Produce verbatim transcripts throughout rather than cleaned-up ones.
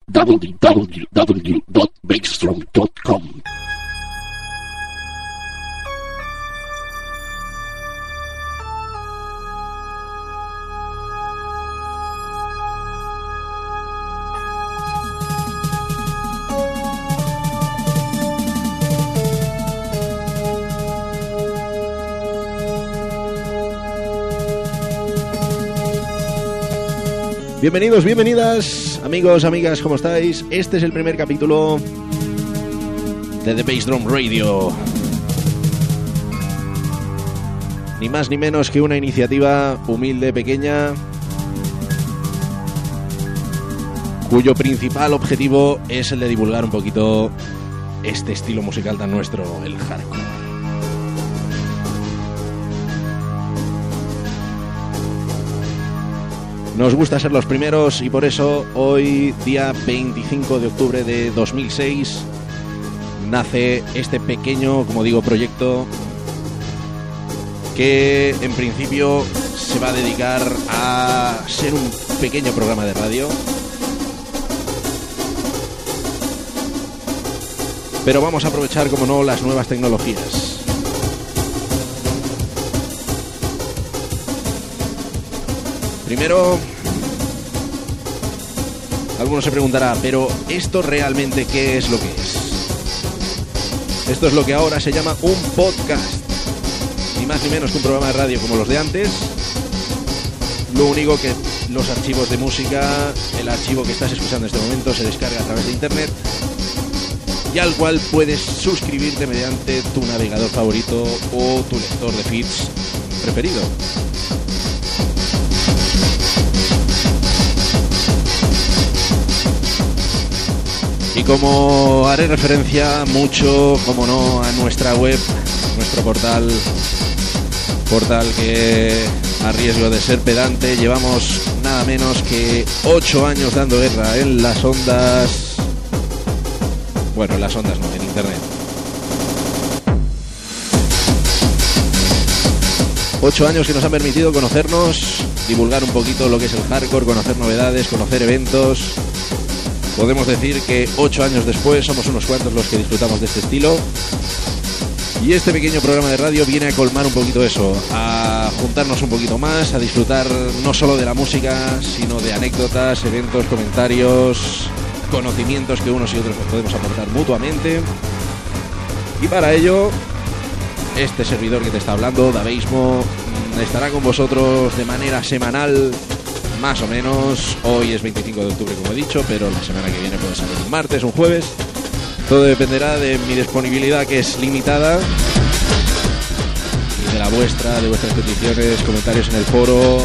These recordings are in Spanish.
w w w punto bassdrum punto com. Bienvenidos, bienvenidas, amigos, amigas, ¿cómo estáis? Este es el primer capítulo de The Bass Drum Radio. Ni más ni menos que una iniciativa humilde, pequeña, cuyo principal objetivo es el de divulgar un poquito este estilo musical tan nuestro, el hardcore. Nos gusta ser los primeros y por eso hoy, día veinticinco de octubre de dos mil seis, nace este pequeño, como digo, proyecto que en principio se va a dedicar a ser un pequeño programa de radio. Pero vamos a aprovechar, como no, las nuevas tecnologías. Primero, alguno se preguntará, pero ¿esto realmente qué es lo que es? Esto es lo que ahora se llama un podcast. Ni más ni menos que un programa de radio como los de antes. Lo único que los archivos de música, el archivo que estás escuchando en este momento, se descarga a través de internet y al cual puedes suscribirte mediante tu navegador favorito o tu lector de feeds preferido. Y como haré referencia mucho, como no, a nuestra web, nuestro portal, portal que a riesgo de ser pedante, llevamos nada menos que ocho años dando guerra en las ondas, bueno, en las ondas no, en internet. Ocho años que nos han permitido conocernos, divulgar un poquito lo que es el hardcore, conocer novedades, conocer eventos. Podemos decir que ocho años después somos unos cuantos los que disfrutamos de este estilo. Y este pequeño programa de radio viene a colmar un poquito eso, a juntarnos un poquito más, a disfrutar no solo de la música, sino de anécdotas, eventos, comentarios, conocimientos que unos y otros nos podemos aportar mutuamente. Y para ello, este servidor que te está hablando, Daveismo, estará con vosotros de manera semanal, más o menos. Hoy es veinticinco de octubre, como he dicho, pero la semana que viene puede salir un martes, un jueves. Todo dependerá de mi disponibilidad, que es limitada, y de la vuestra, de vuestras peticiones, comentarios en el foro.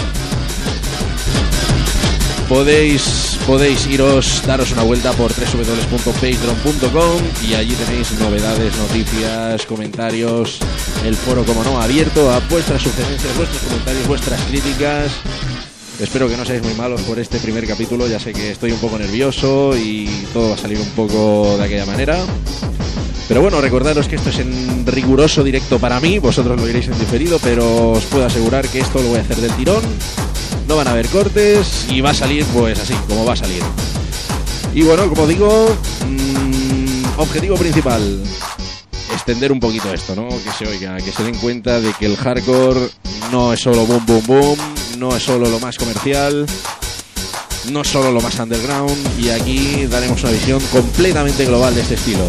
Podéis, podéis iros, daros una vuelta por w w w punto bassdrum punto com y allí tenéis novedades, noticias, comentarios, el foro, como no, abierto a vuestras sugerencias, vuestros comentarios, vuestras críticas. Espero que no seáis muy malos por este primer capítulo, ya sé que estoy un poco nervioso y todo va a salir un poco de aquella manera. Pero bueno, recordaros que esto es en riguroso directo para mí, vosotros lo iréis en diferido, pero os puedo asegurar que esto lo voy a hacer del tirón. No van a haber cortes y va a salir pues así, como va a salir. Y bueno, como digo, mmm, objetivo principal, extender un poquito esto, ¿no? Que se oiga, que se den cuenta de que el hardcore no es solo boom, boom, boom, no es solo lo más comercial, no es solo lo más underground, y aquí daremos una visión completamente global de este estilo,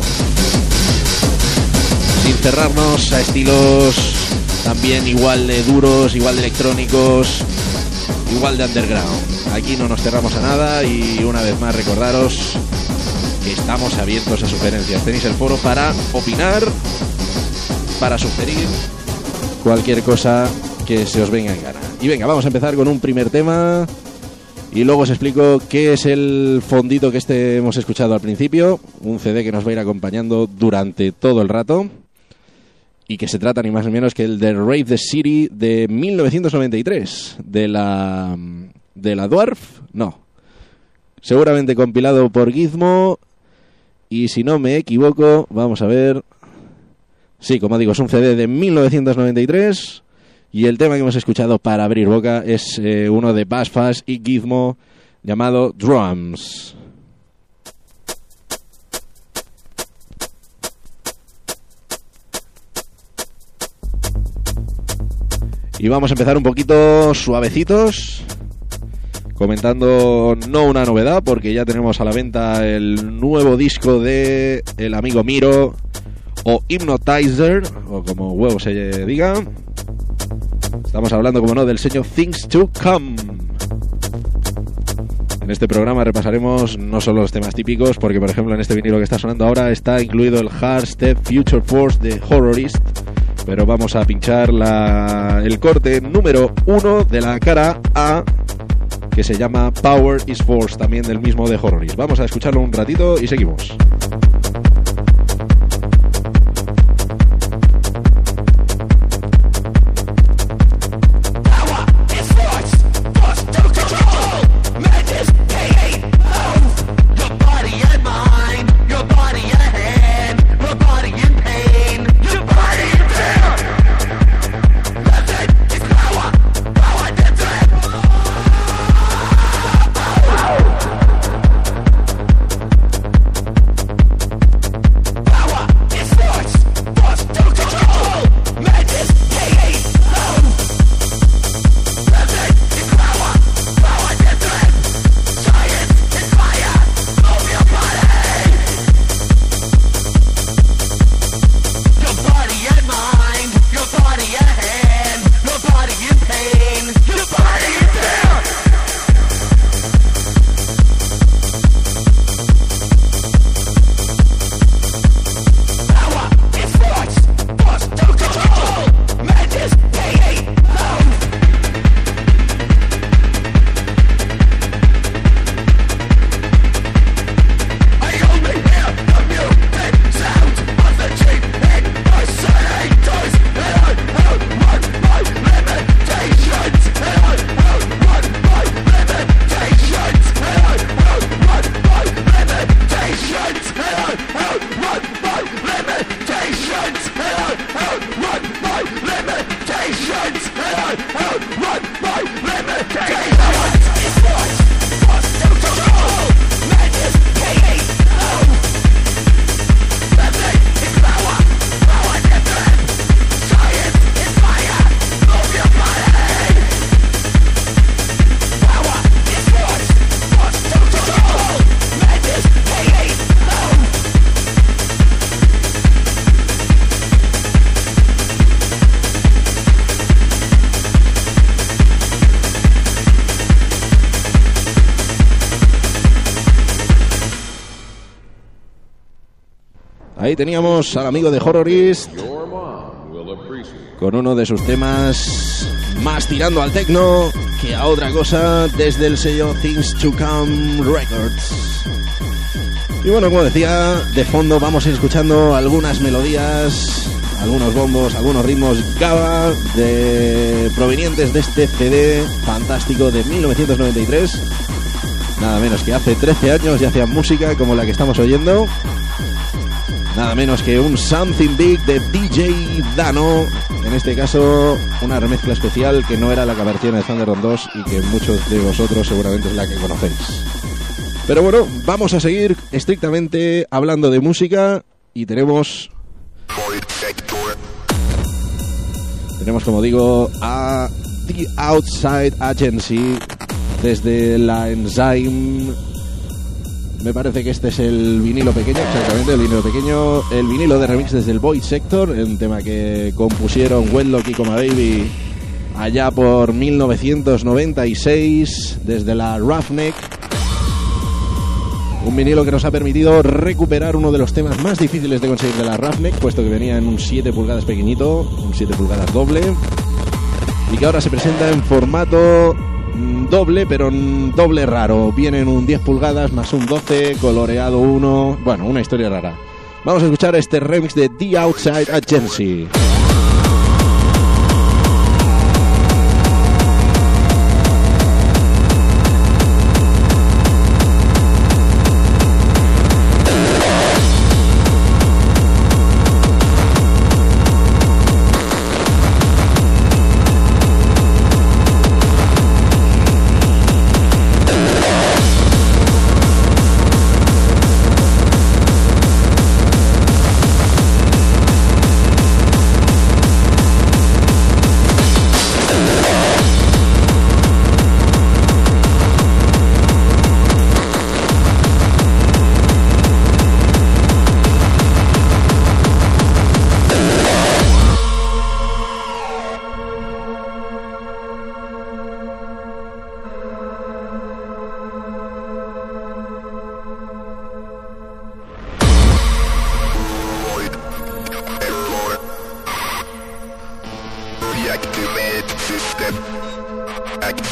sin cerrarnos a estilos también igual de duros, igual de electrónicos, igual de underground. Aquí no nos cerramos a nada y una vez más recordaros que estamos abiertos a sugerencias. Tenéis el foro para opinar, para sugerir cualquier cosa que se os venga en gana. Y venga, vamos a empezar con un primer tema y luego os explico qué es el fondito que este hemos escuchado al principio, un C D que nos va a ir acompañando durante todo el rato y que se trata ni más ni menos que el de Rave the City de mil novecientos noventa y tres, de la de la Dwarf, no, seguramente compilado por Gizmo, y si no me equivoco, vamos a ver, sí, como digo, es un C D de mil novecientos noventa y tres. Y el tema que hemos escuchado para abrir boca es eh, uno de Bassfass y Gizmo llamado Drums. Y vamos a empezar un poquito suavecitos, comentando no una novedad, porque ya tenemos a la venta el nuevo disco de el amigo Miro, o Hypnotizer, o como huevo se diga. Estamos hablando, como no, del sello Things to Come. En este programa repasaremos no solo los temas típicos, porque por ejemplo en este vinilo que está sonando ahora está incluido el Hard Step Future Force de Horrorist, pero vamos a pinchar la, el corte número uno de la cara A, que se llama Power is Force, también del mismo de Horrorist. Vamos a escucharlo un ratito y seguimos. Ahí teníamos al amigo de Horrorist con uno de sus temas más tirando al techno que a otra cosa, desde el sello Things to Come Records. Y bueno, como decía, de fondo vamos a ir escuchando algunas melodías, algunos bombos, algunos ritmos gaba de, provenientes de este C D fantástico de mil novecientos noventa y tres. Nada menos que hace trece años ya hacían música como la que estamos oyendo. Nada menos que un Something Big de D J Dano. En este caso, una remezcla especial que no era la versión de Thunderdome dos y que muchos de vosotros seguramente es la que conocéis. Pero bueno, vamos a seguir estrictamente hablando de música y tenemos... Tenemos, como digo, a The Outside Agency desde la Enzyme. Me parece que este es el vinilo pequeño, exactamente, el vinilo pequeño, el vinilo de remix desde el Void Sector, un tema que compusieron Wedlock y Coma Baby allá por mil novecientos noventa y seis desde la Roughneck. Un vinilo que nos ha permitido recuperar uno de los temas más difíciles de conseguir de la Roughneck, puesto que venía en un siete pulgadas pequeñito, un siete pulgadas doble, y que ahora se presenta en formato doble, pero doble raro. Viene en un diez pulgadas más un doce, coloreado uno. Bueno, una historia rara. Vamos a escuchar este remix de The Outside Agency.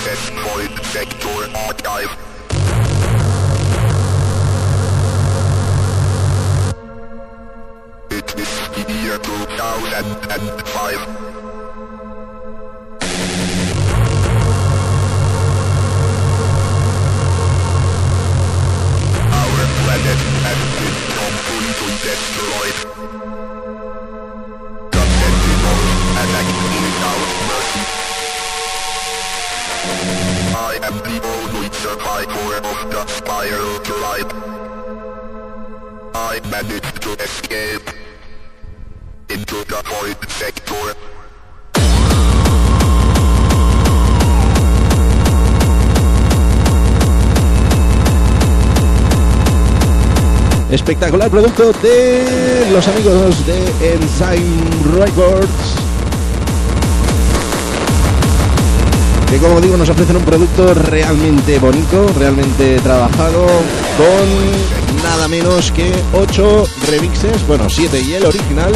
Destroyed Sector Archive. It is the year two thousand five. Our planet has been completely destroyed. The Sentinels attack without mercy. I am the only survivor of the Spiral tribe. I managed to escape into the Void Sector. Espectacular producto de los amigos de Enzyme Records, que como digo nos ofrecen un producto realmente bonito, realmente trabajado, con nada menos que ocho remixes, bueno siete y el original,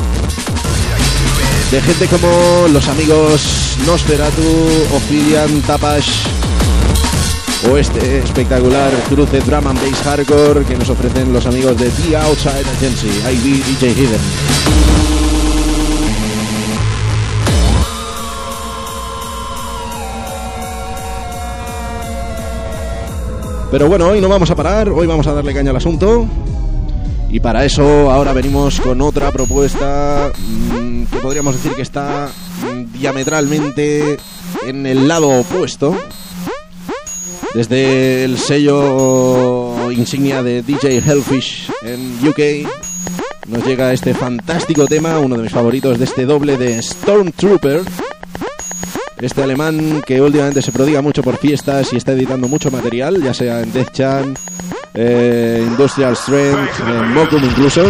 de gente como los amigos Nosferatu, Ophidian, Tapash o este espectacular cruce drum and bass hardcore que nos ofrecen los amigos de The Outside Agency, I B D J Hidden. Pero bueno, hoy no vamos a parar, hoy vamos a darle caña al asunto. Y para eso ahora venimos con otra propuesta mmm, que podríamos decir que está mmm, diametralmente en el lado opuesto. Desde el sello insignia de D J Hellfish en U K nos llega este fantástico tema, uno de mis favoritos de este doble de Stormtrooper. Este alemán que últimamente se prodiga mucho por fiestas y está editando mucho material, ya sea en Death Chan, eh, Industrial Strength, en Mokum incluso.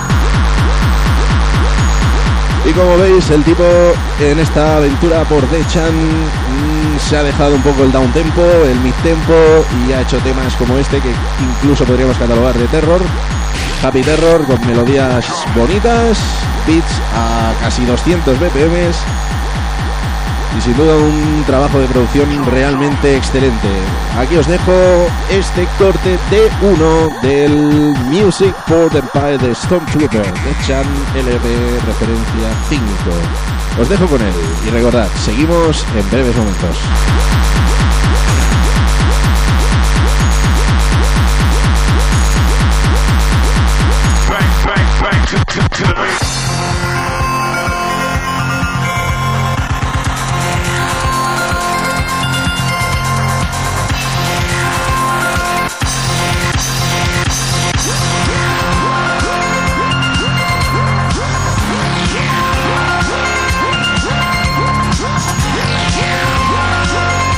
Y como veis, el tipo en esta aventura por Death Chan mmm, se ha dejado un poco el down tempo, el mid tempo, y ha hecho temas como este que incluso podríamos catalogar de terror, happy terror, con melodías bonitas, beats a casi doscientos B P Ms. Y sin duda un trabajo de producción realmente excelente. Aquí os dejo este corte de uno del Music for the Empire de Stormtrooper, de Chan L P referencia cinco. Os dejo con él y recordad, seguimos en breves momentos. Bang, bang, bang, to, to, to the base. Yeah.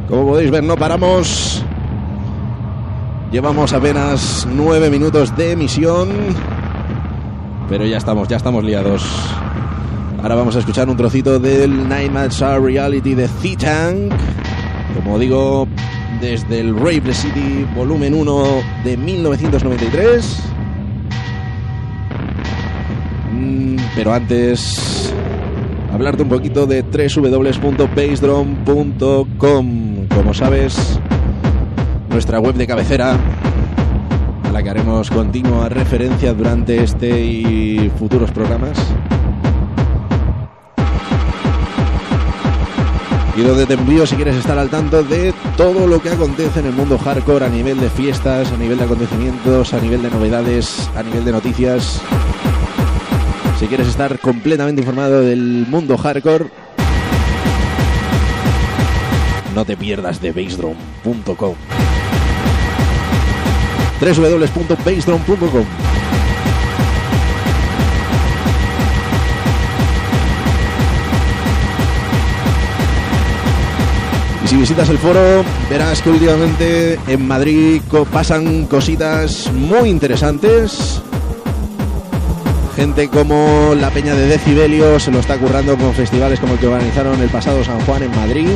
Como podéis ver, no paramos. Llevamos apenas nueve minutos de emisión, pero ya estamos, ya estamos liados. Ahora vamos a escuchar un trocito del Nightmares Are Reality de C-Tank. Como digo, desde el Rave City volumen uno de mil novecientos noventa y tres. Mm, pero antes, hablarte un poquito de doble u doble u doble u punto bassdrum punto com. Como sabes, nuestra web de cabecera, a la que haremos continua referencia durante este y futuros programas, y donde te envío si quieres estar al tanto de todo lo que acontece en el mundo hardcore a nivel de fiestas, a nivel de acontecimientos, a nivel de novedades, a nivel de noticias. Si quieres estar completamente informado del mundo hardcore, no te pierdas de bassdrum punto com. doble u doble u doble u punto bassdrum punto com. Y si visitas el foro, verás que últimamente en Madrid pasan cositas muy interesantes. Gente como la Peña de Decibelio se lo está currando con festivales como el que organizaron el pasado San Juan en Madrid.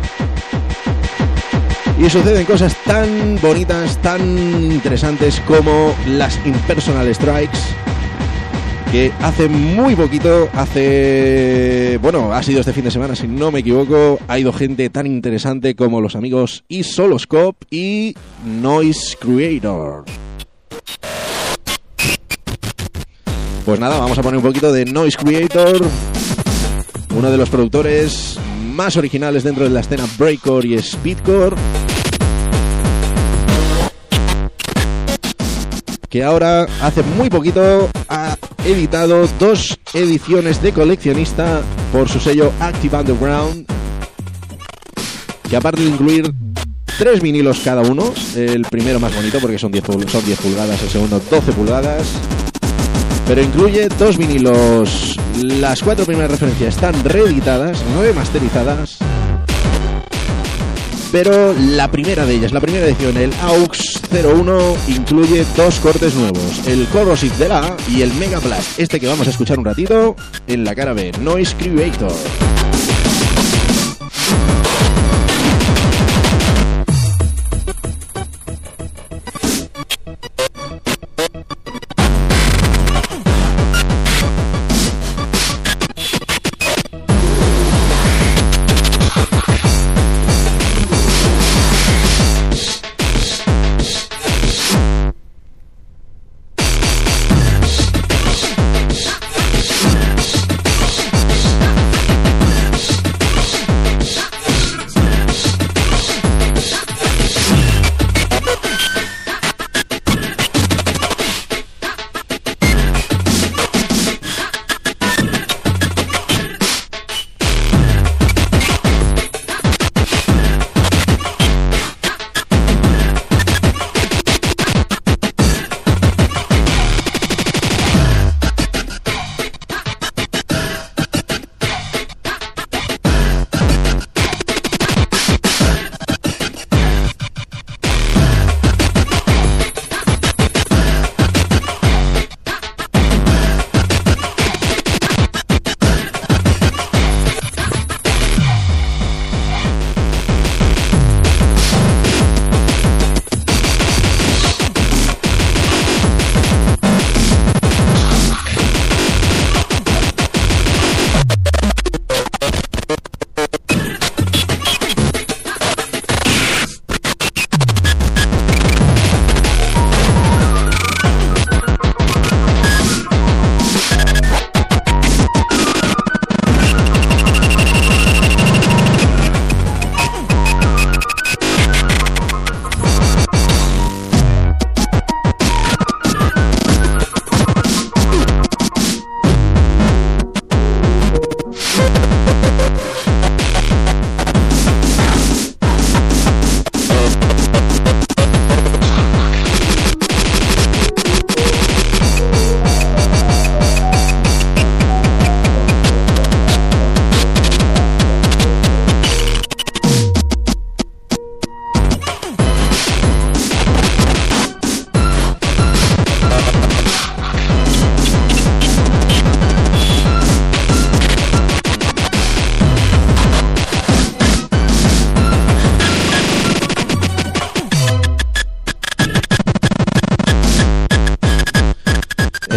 Y suceden cosas tan bonitas, tan interesantes como las Impersonal Strikes, que hace muy poquito, hace... bueno, ha sido este fin de semana, si no me equivoco, ha ido gente tan interesante como los amigos Isoloscope y Noise Creator. Pues nada, vamos a poner un poquito de Noise Creator, uno de los productores más originales dentro de la escena breakcore y speedcore, que ahora hace muy poquito ha editado dos ediciones de coleccionista por su sello Active Underground, que aparte de incluir tres vinilos cada uno, el primero más bonito porque son diez, son diez pulgadas, el segundo doce pulgadas, pero incluye dos vinilos. Las cuatro primeras referencias están reeditadas, remasterizadas, pero la primera de ellas, la primera edición, el A U X cero uno, incluye dos cortes nuevos, el Corrosive de la A y el Mega Blast, este que vamos a escuchar un ratito en la cara B, Noise Creator.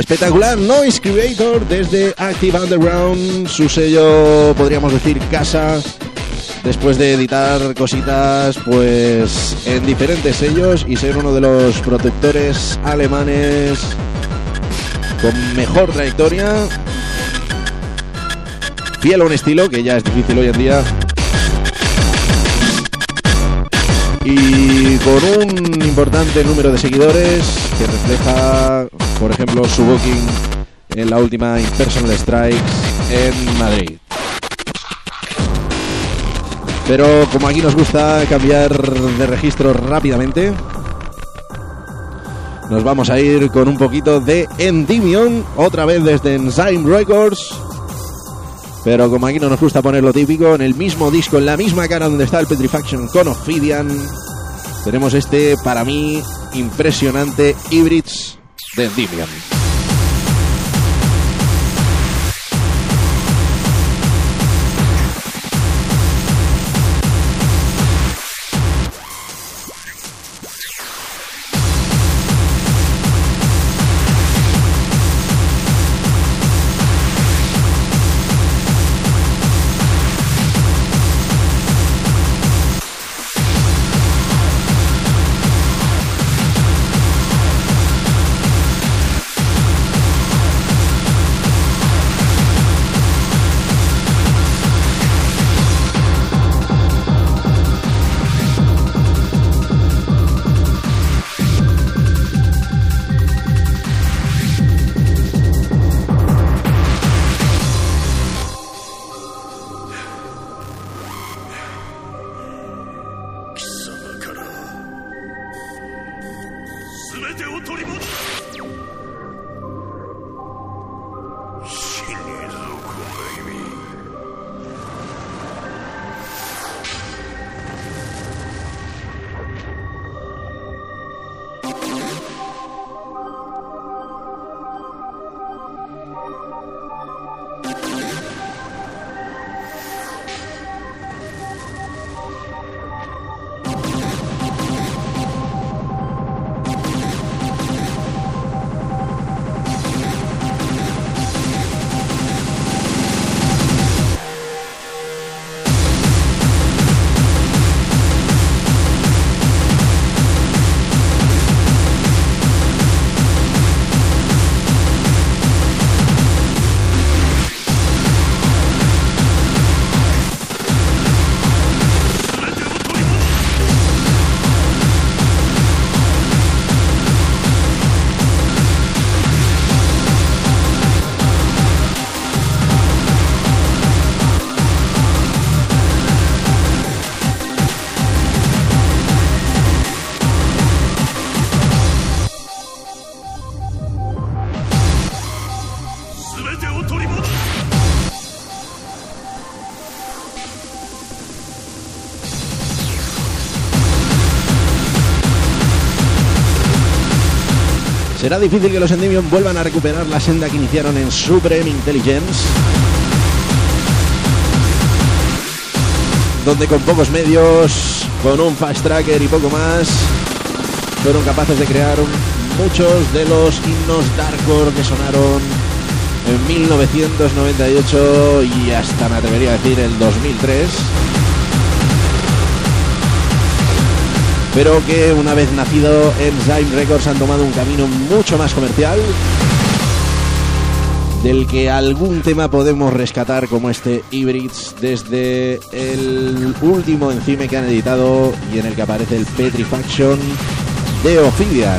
espectacular Noise Creator desde Active Underground, su sello, podríamos decir, casa, después de editar cositas pues en diferentes sellos y ser uno de los productores alemanes con mejor trayectoria, fiel a un estilo que ya es difícil hoy en día y con un importante número de seguidores que refleja, por ejemplo, su booking en la última Impersonal Strikes en Madrid. Pero como aquí nos gusta cambiar de registro rápidamente, nos vamos a ir con un poquito de Endymion, otra vez desde Enzyme Records. Pero como aquí no nos gusta poner lo típico, en el mismo disco, en la misma cara donde está el Petrifaction con Ophidian, tenemos este, para mí, impresionante Hybrids de Endymion. Será difícil que los Endymion vuelvan a recuperar la senda que iniciaron en Supreme Intelligence, donde con pocos medios, con un fast tracker y poco más, fueron capaces de crear muchos de los himnos darkcore que sonaron en mil novecientos noventa y ocho y hasta me atrevería a decir el dos mil tres. Pero que una vez nacido Enzyme Records han tomado un camino mucho más comercial, del que algún tema podemos rescatar, como este Hybrids desde el último encime que han editado y en el que aparece el Petrifaction de Ophidian.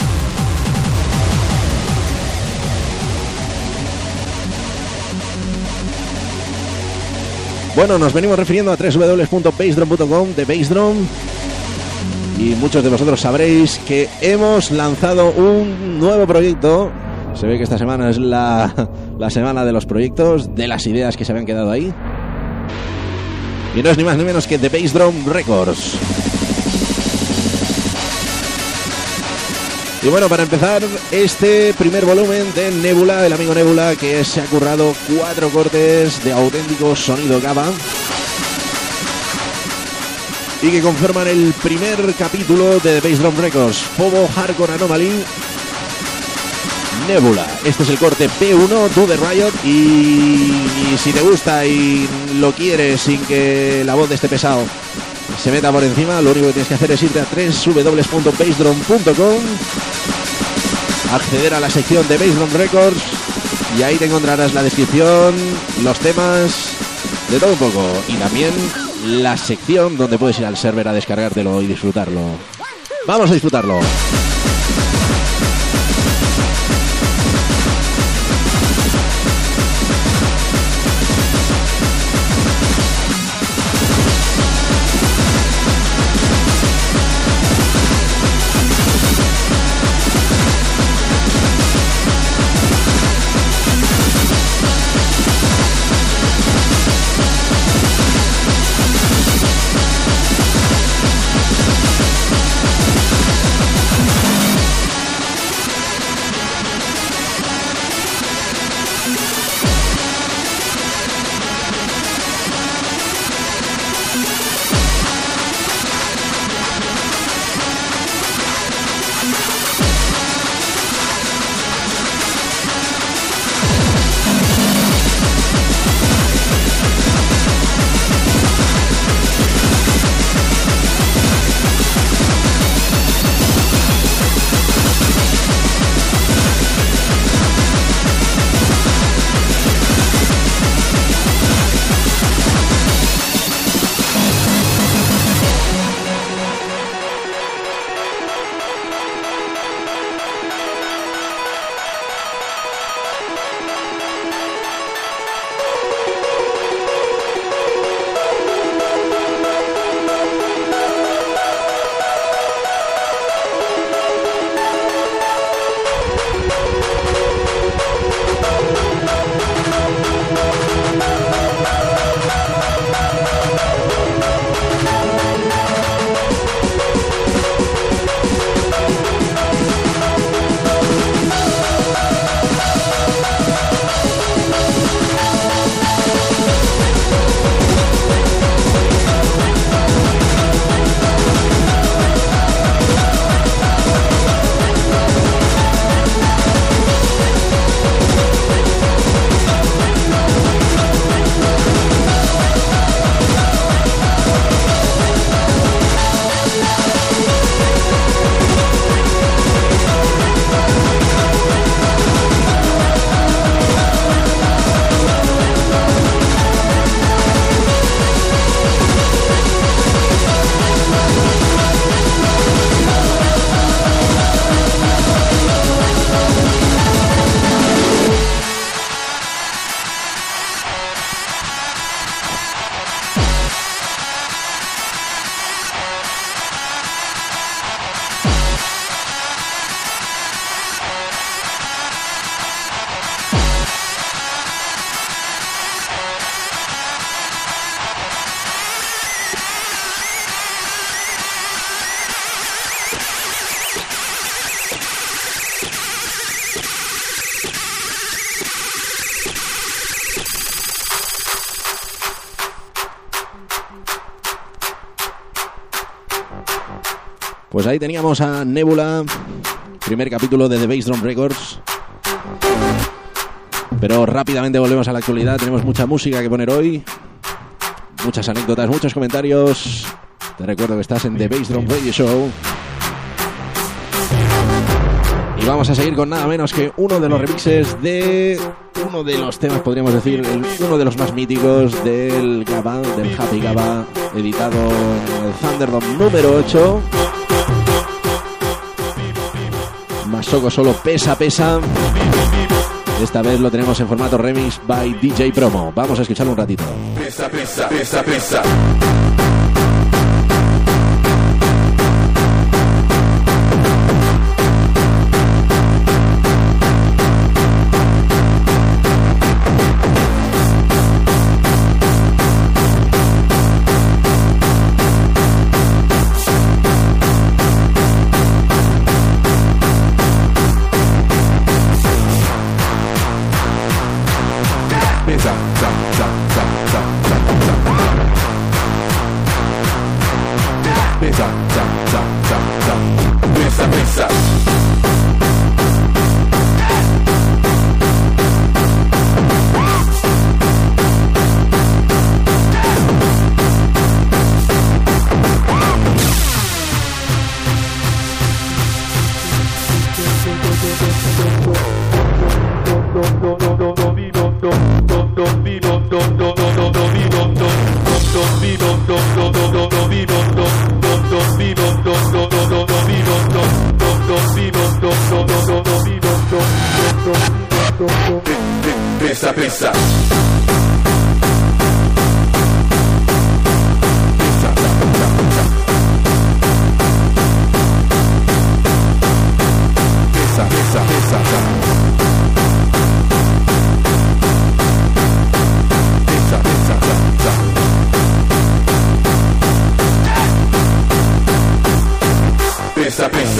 Bueno, nos venimos refiriendo a doble u doble u doble u punto bassdrum punto com de Bassdrum. Y muchos de vosotros sabréis que hemos lanzado un nuevo proyecto. Se ve que esta semana es la, la semana de los proyectos, de las ideas que se habían quedado ahí. Y no es ni más ni menos que The Bassdrum Records. Y bueno, para empezar este primer volumen de Nebula, el amigo Nebula, que se ha currado cuatro cortes de auténtico sonido Gaba y que conforman el primer capítulo de The Bassdrum Records. Fobo Hardcore Anomaly, Nebula. Este es el corte P uno, Do the Riot. Y, y si te gusta y lo quieres sin que la voz de este pesado se meta por encima, lo único que tienes que hacer es irte a doble u doble u doble u punto bassdrum punto com, acceder a la sección de Bassdrum Records y ahí te encontrarás la descripción, los temas, de todo un poco, y también la sección donde puedes ir al server a descargártelo y disfrutarlo. Vamos a disfrutarlo. Pues ahí teníamos a Nebula, primer capítulo de The Bassdrum Records. Pero rápidamente volvemos a la actualidad. Tenemos mucha música que poner hoy, muchas anécdotas, muchos comentarios. Te recuerdo que estás en The Bassdrum Radio Show. Y vamos a seguir con nada menos que uno de los remixes de uno de los temas, podríamos decir, el, uno de los más míticos del Gabba, del Happy Gabba, editado en el Thunderdome número ocho. Masoko solo pesa, pesa. Esta vez lo tenemos en formato remix by D J Promo. Vamos a escucharlo un ratito. Pesa, pesa, pesa, pesa.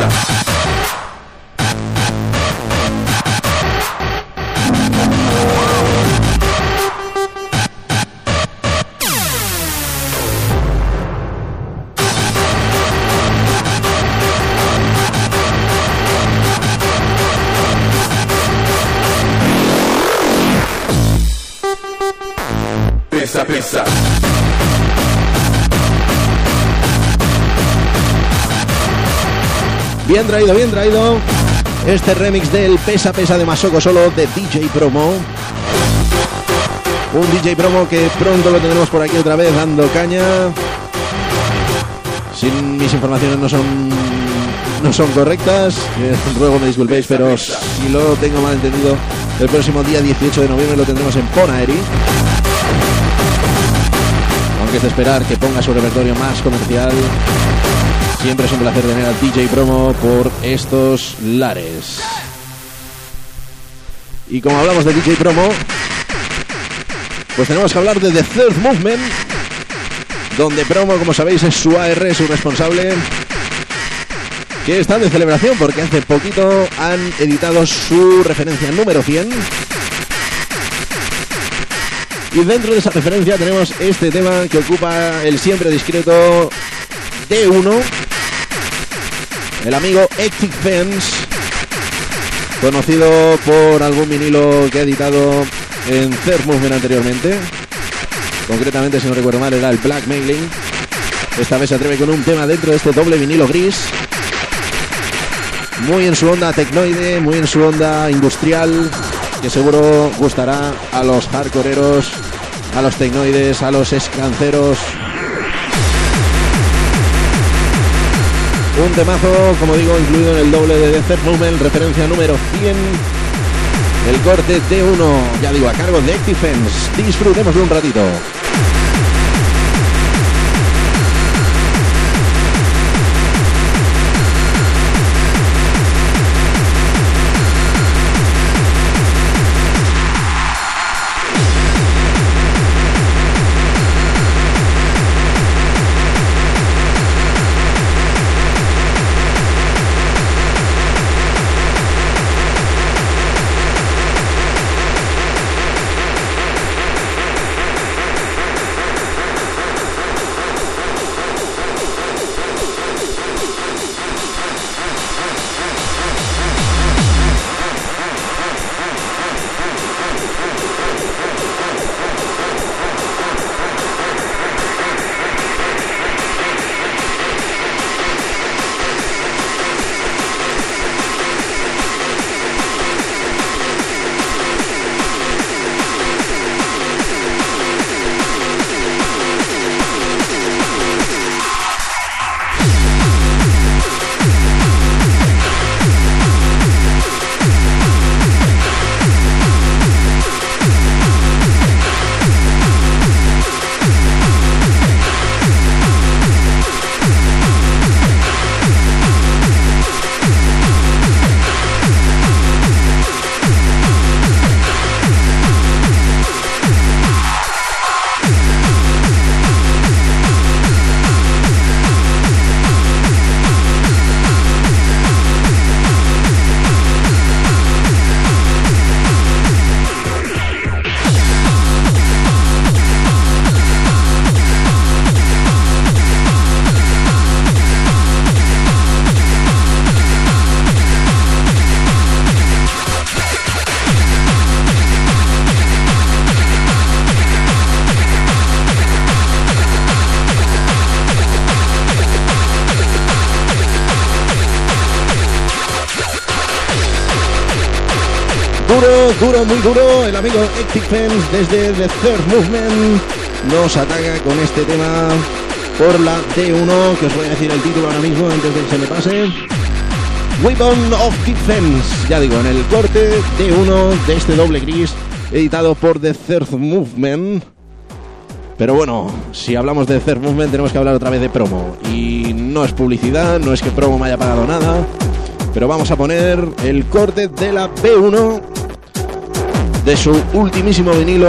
presa. Presa, presa. Bien traído, bien traído. Este remix del Pesa Pesa de Masoko Solo de D J Promo. Un D J Promo que pronto lo tendremos por aquí otra vez dando caña. Si mis informaciones no son no son correctas, eh, ruego me disculpéis, pero si lo tengo mal entendido, el próximo día dieciocho de noviembre lo tendremos en Ponaeri. Aunque es de esperar que ponga su repertorio más comercial. Siempre es un placer tener al D J Promo por estos lares. Y como hablamos de D J Promo, pues tenemos que hablar de The Third Movement, donde Promo, como sabéis, es su A R, su responsable, que está de celebración porque hace poquito han editado su referencia número cien. Y dentro de esa referencia tenemos este tema que ocupa el siempre discreto D uno, el amigo Hectic Fence, conocido por algún vinilo que ha editado en Third Movement anteriormente. Concretamente, si no recuerdo mal, era el Blackmailing. Esta vez se atreve con un tema dentro de este doble vinilo gris, muy en su onda tecnoide, muy en su onda industrial, que seguro gustará a los hardcoreeros, a los tecnoides, a los escanceros. Un temazo, como digo, incluido en el doble de The Third Movement, referencia número cien. El corte D uno, ya digo, a cargo de Hectic Fence. Disfrutémoslo un ratito. Duro, duro, muy duro. El amigo Hectic Fence desde The Third Movement nos ataca con este tema por la D uno, que os voy a decir el título ahora mismo antes de que se me pase. Weapon of Defense, ya digo, en el corte D uno de este doble gris editado por The Third Movement. Pero bueno, si hablamos de Third Movement tenemos que hablar otra vez de Promo. Y no es publicidad, no es que Promo me haya pagado nada, pero vamos a poner el corte de la B uno de su ultimísimo vinilo,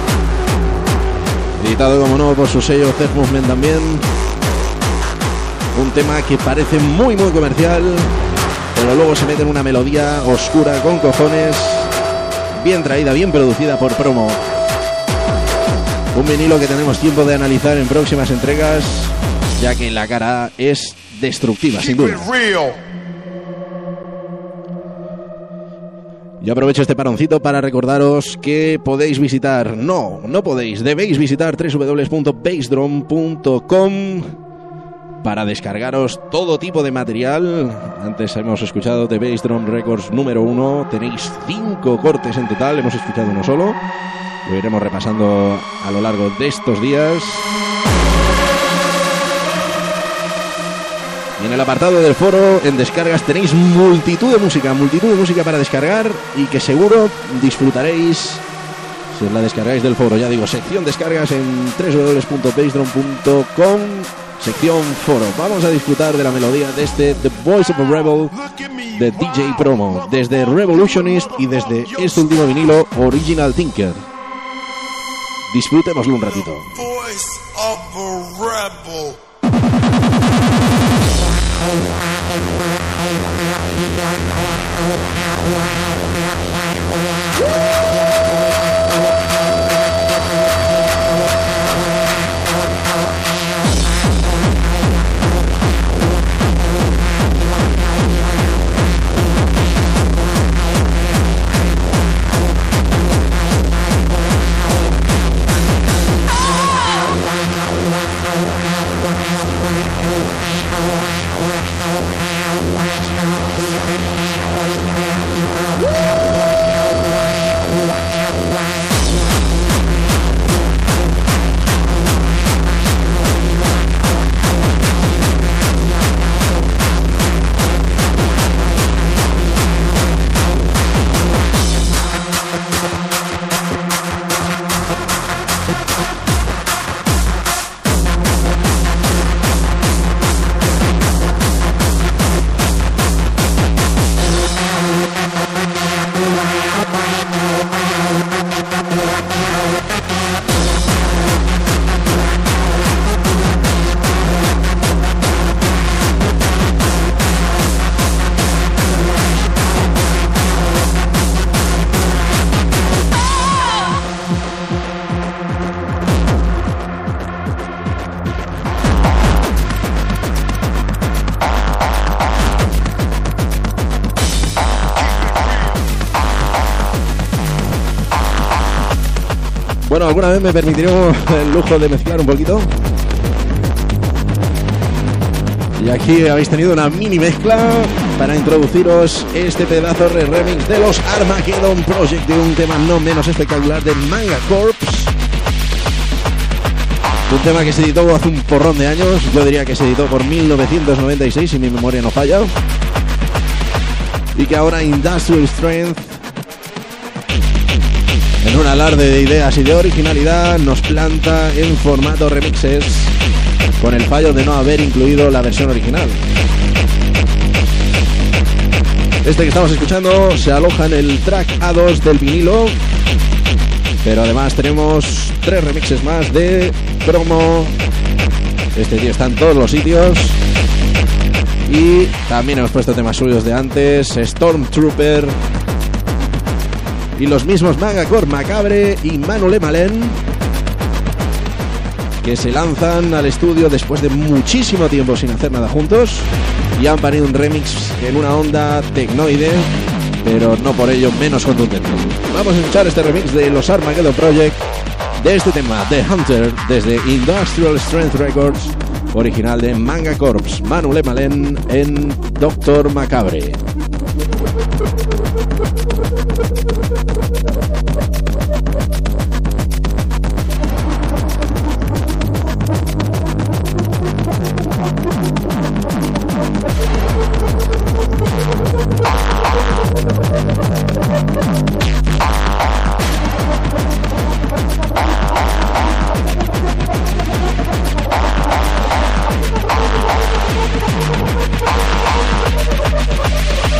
editado como no por su sello Third Movement también. Un tema que parece muy muy comercial, pero luego se mete en una melodía oscura con cojones, bien traída, bien producida por Promo. Un vinilo que tenemos tiempo de analizar en próximas entregas, ya que la cara A es destructiva, sin duda. Yo aprovecho este paroncito para recordaros que podéis visitar, no, no podéis, debéis visitar doble u doble u doble u punto bassdrum punto com para descargaros todo tipo de material. Antes hemos escuchado The Bass Drum Records número uno, tenéis cinco cortes en total, hemos escuchado uno solo, lo iremos repasando a lo largo de estos días. Y en el apartado del foro, en descargas, tenéis multitud de música, multitud de música para descargar y que seguro disfrutaréis si os la descargáis del foro. Ya digo, sección descargas en doble u doble u doble u punto bassdrum punto com, sección foro. Vamos a disfrutar de la melodía de este The Voice of a Rebel de D J Promo, desde Revolutionist y desde este último vinilo, Original Thinker. Disfrutémoslo un ratito. Voice of a rebel. Bueno, alguna vez me permitiremos el lujo de mezclar un poquito. Y aquí habéis tenido una mini mezcla para introduciros este pedazo de remix de los Armageddon Project de un tema no menos espectacular de Manga Corps. Un tema que se editó hace un porrón de años, yo diría que se editó por mil novecientos noventa y seis, si mi memoria no falla. Y que ahora Industrial Strength, en un alarde de ideas y de originalidad, nos planta en formato remixes con el fallo de no haber incluido la versión original. Este que estamos escuchando se aloja en el track A dos del vinilo, pero además tenemos tres remixes más de Promo. Este tío está en todos los sitios. Y también hemos puesto temas suyos de antes, Stormtrooper y los mismos Manga Corps Macabre y Manu Le Malen, que se lanzan al estudio después de muchísimo tiempo sin hacer nada juntos y han parido un remix en una onda tecnoide, pero no por ello menos contundente. Vamos a escuchar este remix de los Armageddon Project de este tema, The Hunter, desde Industrial Strength Records, original de Manga Corps, Manu Le Malen en Doctor Macabre. We'll be right back.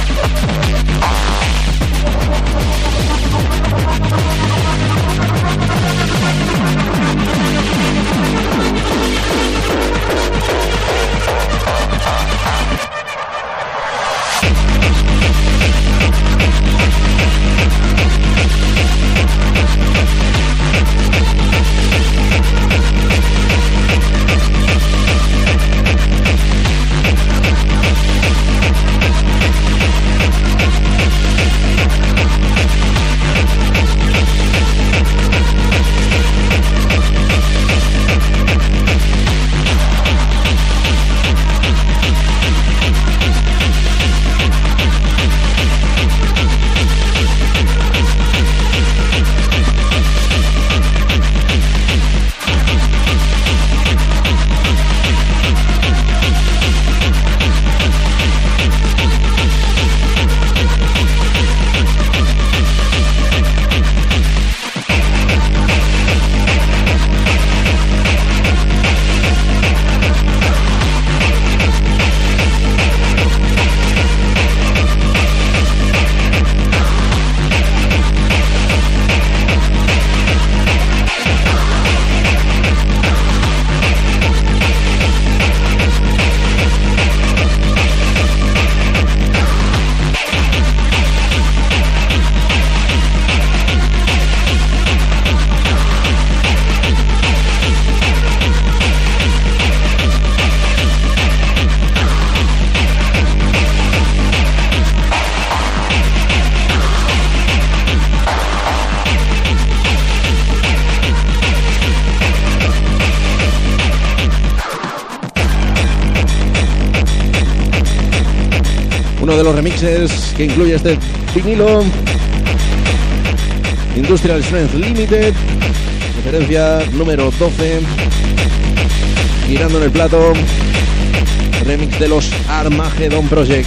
Uno de los remixes que incluye este vinilo, Industrial Strength Limited, referencia número doce, girando en el plato, remix de los Armageddon Project.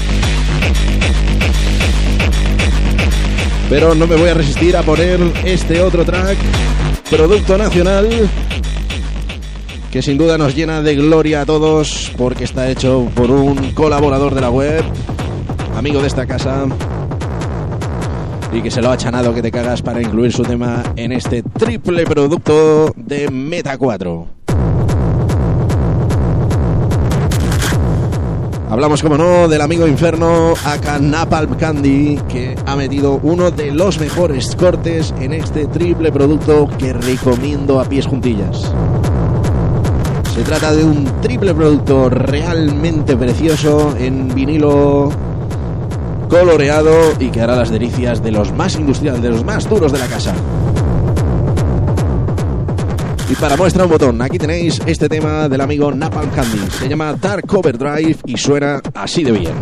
Pero no me voy a resistir a poner este otro track, producto nacional, que sin duda nos llena de gloria a todos, porque está hecho por un colaborador de la web, amigo de esta casa, y que se lo ha chanado que te cagas para incluir su tema en este triple producto de Meta cuatro. Hablamos, como no, del amigo Inferno, aka Napalm Candy, que ha metido uno de los mejores cortes en este triple producto que recomiendo a pies juntillas. Se trata de un triple producto realmente precioso en vinilo coloreado y que hará las delicias de los más industriales, de los más duros de la casa. Y para muestra un botón, aquí tenéis este tema del amigo Napalm Candy. Se llama Dark Overdrive y suena así de bien.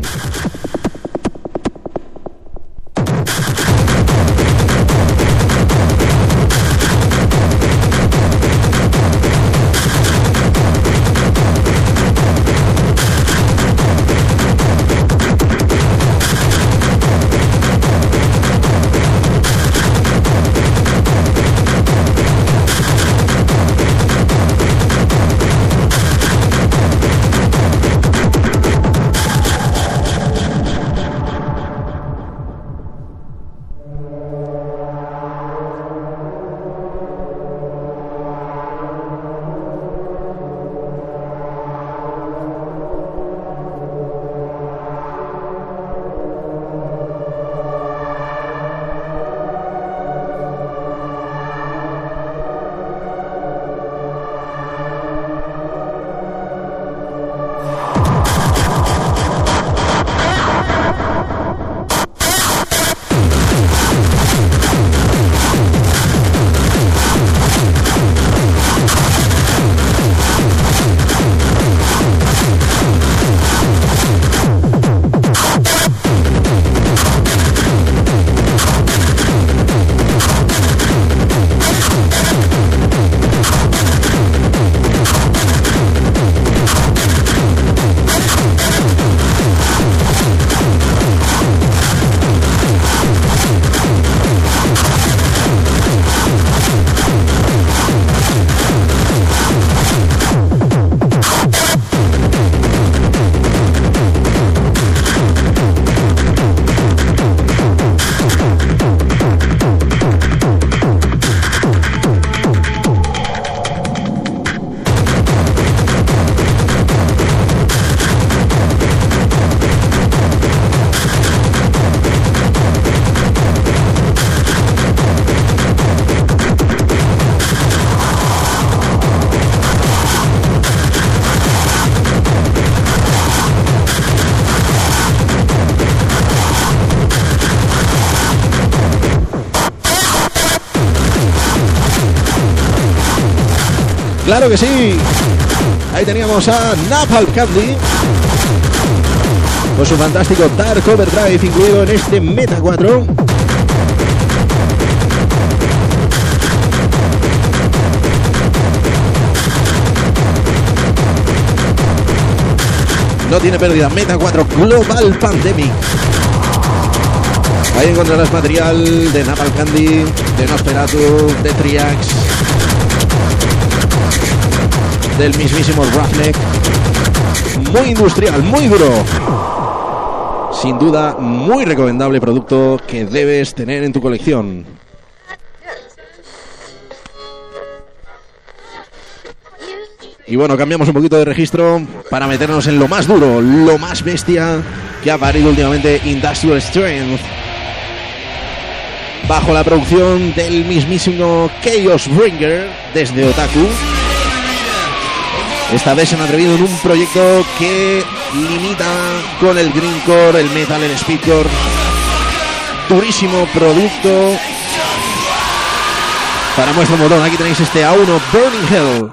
¡Claro que sí! Ahí teníamos a Napalm Candy con su fantástico Dark Overdrive incluido en este Meta cuatro. No tiene pérdida, Meta cuatro Global Pandemic. Ahí encontrarás material de Napalm Candy, de Nosferatu, de Triax, del mismísimo Roughneck. Muy industrial, muy duro. Sin duda, muy recomendable producto que debes tener en tu colección. Y bueno, cambiamos un poquito de registro para meternos en lo más duro, lo más bestia que ha parido últimamente Industrial Strength, bajo la producción del mismísimo Chaos Bringer desde Otaku. Esta vez se han atrevido en un proyecto que limita con el greencore, el metal, el speedcore. Durísimo producto. Para muestra un botón, aquí tenéis este A uno Burning Hell.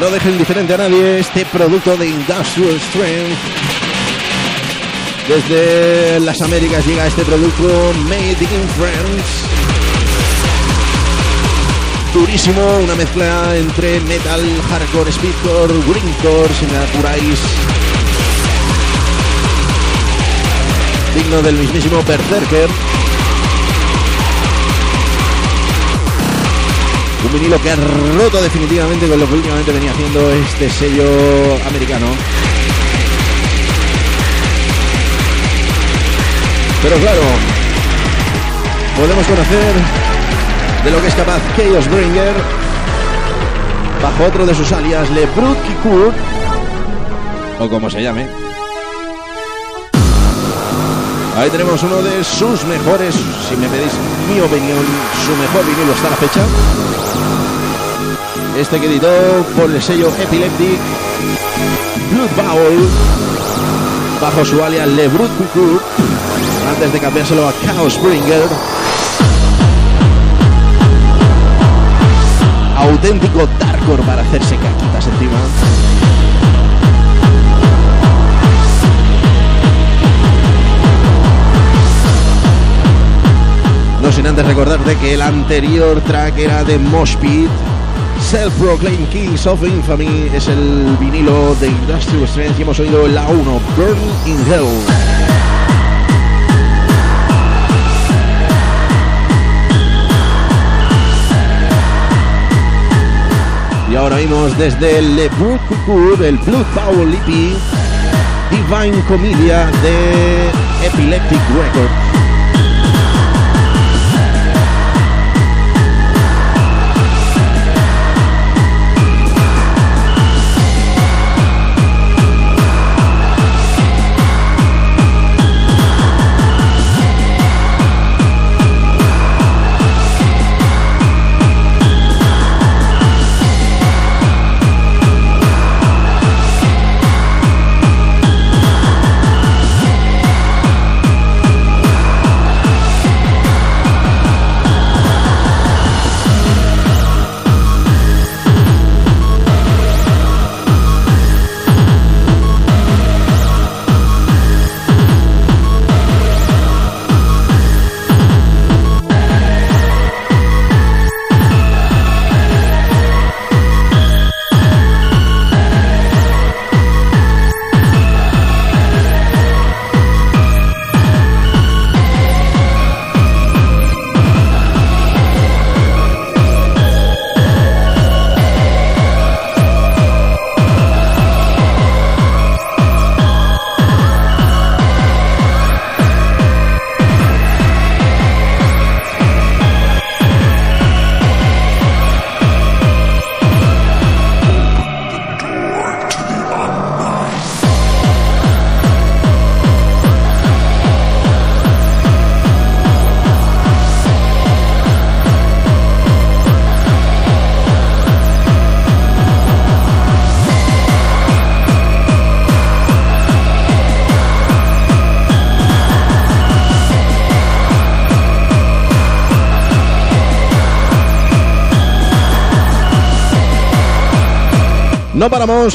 no deja indiferente a nadie este producto de Industrial Strength. Desde las Américas llega este producto Made in France. Durísimo, una mezcla entre metal, hardcore, speedcore, greencore, si me apuráis. Digno del mismísimo Berserker. Un vinilo que ha roto definitivamente con lo que últimamente venía haciendo este sello americano. Pero claro, podemos conocer de lo que es capaz Chaos Bringer bajo otro de sus alias, Le Brut qui Court, o como se llame. Ahí tenemos uno de sus mejores, si me pedís mi opinión, su mejor vinilo hasta la fecha. Este que editó por el sello Epileptic, Blood Bowl, bajo su alias Le Brut qui Court, antes de cambiárselo a Chaos Bringer. Auténtico darkcore para hacerse caquitas encima. No sin antes recordarte que el anterior track era de Mosh Pit. Self-Proclaimed Kings of Infamy es el vinilo de Industrial Strength y hemos oído el A uno, Burn in Hell. Y ahora vimos desde el Le Brut qui Court, el Blood Bowl E P, Divine Comedia de Epileptic Records. No paramos.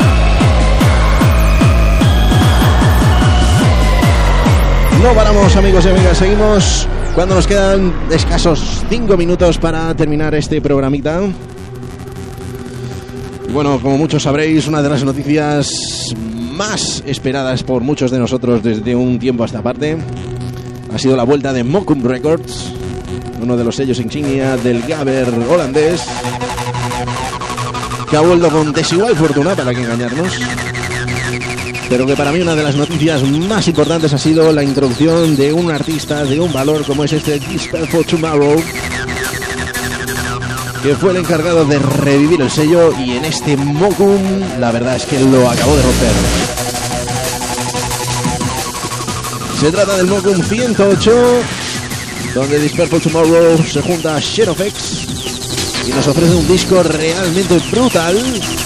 No paramos, amigos y amigas. Seguimos cuando nos quedan escasos cinco minutos para terminar este programita. Y bueno, como muchos sabréis, una de las noticias más esperadas por muchos de nosotros desde un tiempo a esta parte ha sido la vuelta de Mokum Records, uno de los sellos insignia del gabber holandés, que ha vuelto con desigual fortuna, para que engañarnos, pero que para mí una de las noticias más importantes ha sido la introducción de un artista de un valor como es este Despair for Tomorrow, que fue el encargado de revivir el sello, y en este Mokum la verdad es que lo acabó de romper. Se trata del Mokum ciento ocho, donde Despair for Tomorrow se junta a Shadowfx y nos ofrece un disco realmente brutal.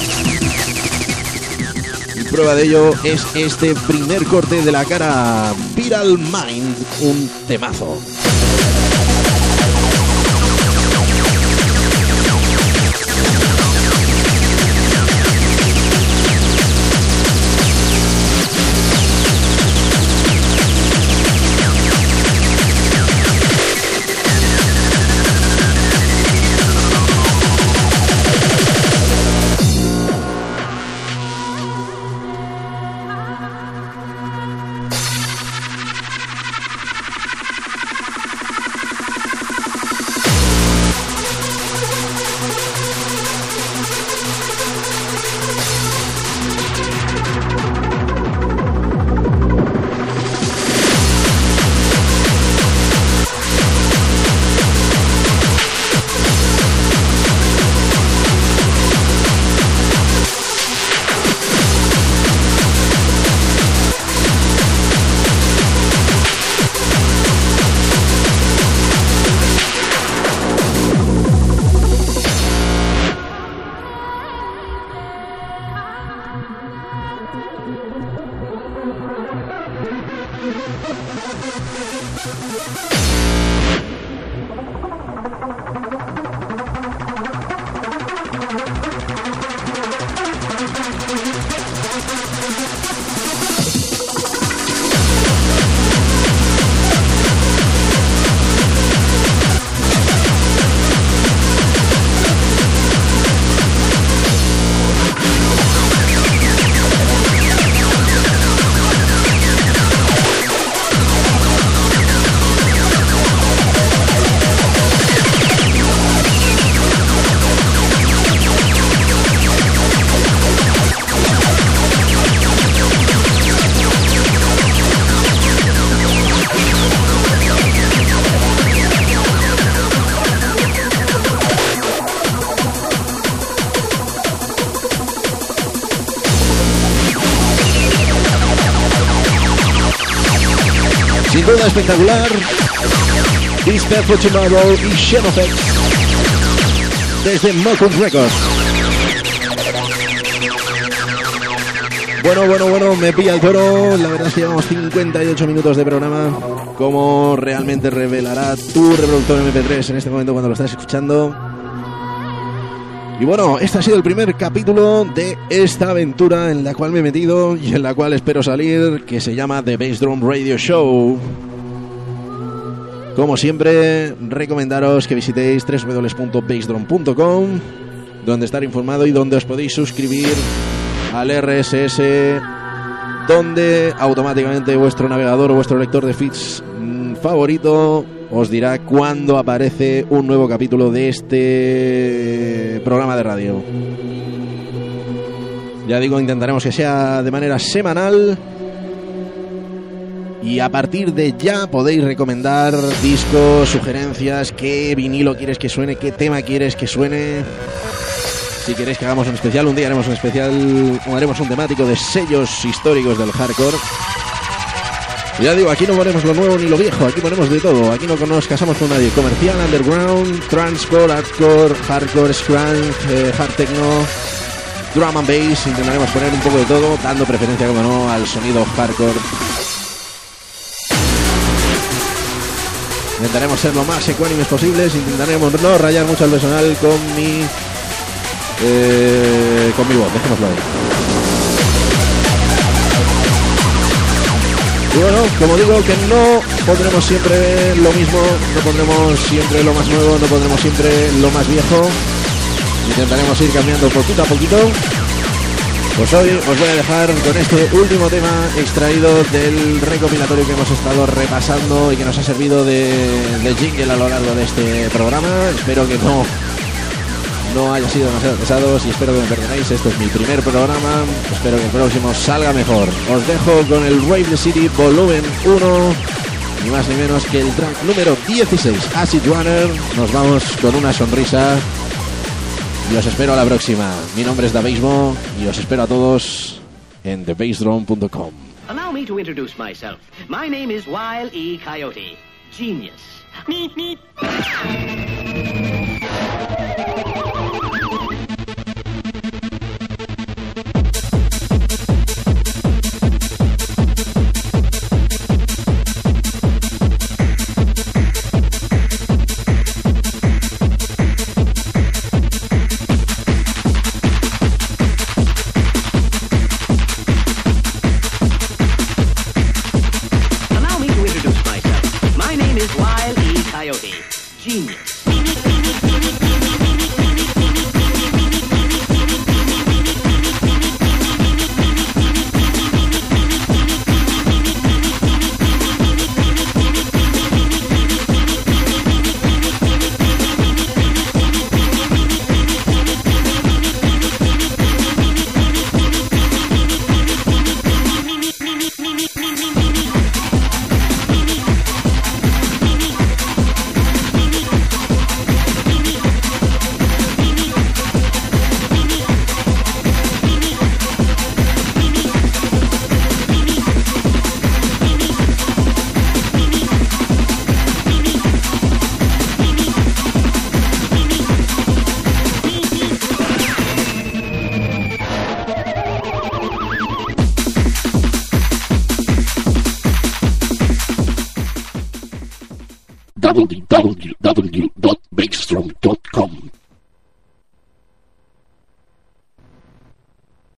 Y prueba de ello es este primer corte de la cara, Viral Mind, un temazo. Duda espectacular. Despair for Tomorrow y Shadowfex desde Mocum Records. Bueno, bueno, bueno, me pilla el toro. La verdad es que llevamos cincuenta y ocho minutos de programa, como realmente revelará tu reproductor eme pe tres en este momento cuando lo estás escuchando. Y bueno, este ha sido el primer capítulo de esta aventura en la cual me he metido y en la cual espero salir, que se llama The Bass Drum Radio Show. Como siempre, recomendaros que visitéis doble u doble u doble u punto bass drum punto com, donde estar informado y donde os podéis suscribir al erre ese ese, donde automáticamente vuestro navegador o vuestro lector de feeds mmm, favorito os dirá cuándo aparece un nuevo capítulo de este programa de radio. Ya digo, intentaremos que sea de manera semanal. Y a partir de ya podéis recomendar discos, sugerencias, qué vinilo quieres que suene, qué tema quieres que suene. Si queréis que hagamos un especial, un día haremos un especial, o haremos un temático de sellos históricos del hardcore. Ya digo, aquí no ponemos lo nuevo ni lo viejo, aquí ponemos de todo. Aquí no nos casamos con nadie. Comercial, underground, transcore, hardcore, hardcore, scrunch, eh, hard techno, drum and bass. Intentaremos poner un poco de todo, dando preferencia, como no, al sonido hardcore. Intentaremos ser lo más ecuánimes posibles. Intentaremos no rayar mucho al personal con mi eh, con mi voz. Dejémoslo ahí. Y bueno, como digo, que no pondremos siempre lo mismo, no pondremos siempre lo más nuevo, no pondremos siempre lo más viejo. Intentaremos ir cambiando poquito a poquito. Pues hoy os voy a dejar con este último tema extraído del recopilatorio que hemos estado repasando y que nos ha servido de, de jingle a lo largo de este programa. Espero que no, no haya sido demasiado pesados y espero que me perdonéis. Este es mi primer programa. Espero que el próximo salga mejor. Os dejo con el Rave the City volumen uno, ni más ni menos que el track número dieciséis, Acid Runner. Nos vamos con una sonrisa y os espero a la próxima. Mi nombre es Daveismo y os espero a todos en the bass drum punto com. Allow me to introduce myself. My name is Wile E. Coyote. Genius. Meep, meep. w w w dot bass drum dot com